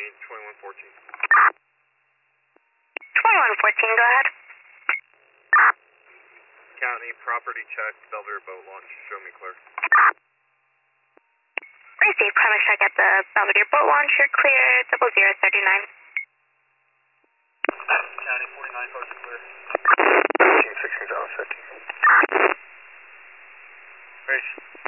2114. 2114, go ahead. County, property check, Belvedere boat launch, show me clear. Received, premise check at the Belvedere boat launch, you're clear, 0039. County, 49, posted clear. 16, 16, 15. Race.